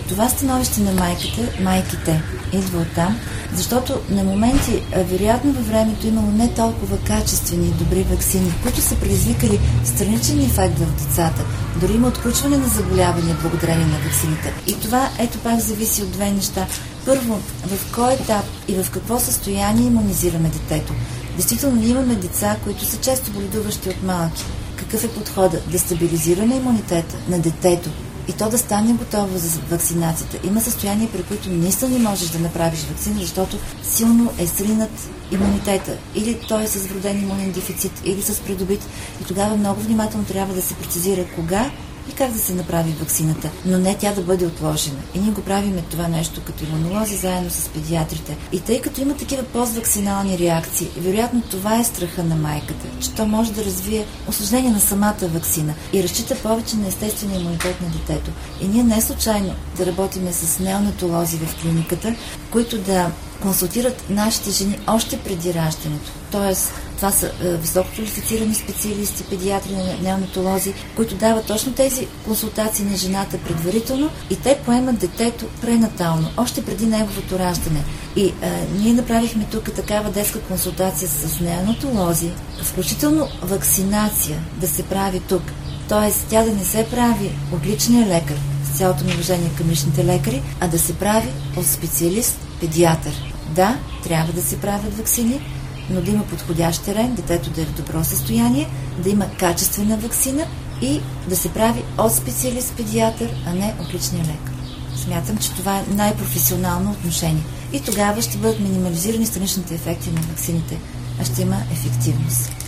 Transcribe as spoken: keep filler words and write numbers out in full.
Това становище на майките, майките идва от там, защото на моменти, вероятно във времето, имало не толкова качествени и добри ваксини, които са предизвикали страничен ефект в децата. Дори има отключване на заболявания благодарение на ваксините. И това, ето пак, зависи от две неща. Първо, в кой етап и в какво състояние имунизираме детето. Действително, ние имаме деца, които са често боледуващи от малки. Какъв е подходът? Да стабилизираме имунитета на детето и то да стане готово за вакцинацията. Има състояния, при които наистина не можеш да направиш вакцина, защото силно е сринат имунитета. Или той е с вроден имунен дефицит, или с придобит. И тогава много внимателно трябва да се прецизира кога и как да се направи ваксината, но не тя да бъде отложена. И ние го правиме това нещо като имунолози, заедно с педиатрите. И тъй като има такива поствакцинални реакции, вероятно това е страха на майката, че то може да развие осложнение на самата ваксина и разчита повече на естествения имунитет на детето. И ние не случайно да работиме с неонатолози в клиниката, които да консултират нашите жени още преди раждането. Тоест, това са е, висококвалифицирани специалисти, педиатри, неонатолози, които дават точно тези консултации на жената предварително и те поемат детето пренатално, още преди неговото раждане. И е, ние направихме тук такава детска консултация с неонатолози, включително вакцинация да се прави тук. Тоест, тя да не се прави от личния лекар, с цялото ми уважение към личните лекари, а да се прави от специалист, педиатър. Да, трябва да се правят ваксини, но да има подходящ терен, детето да е в добро състояние, да има качествена ваксина и да се прави от специалист педиатър, а не от личния лекар. Смятам, че това е най-професионално отношение. И тогава ще бъдат минимализирани страничните ефекти на ваксините, а ще има ефективност.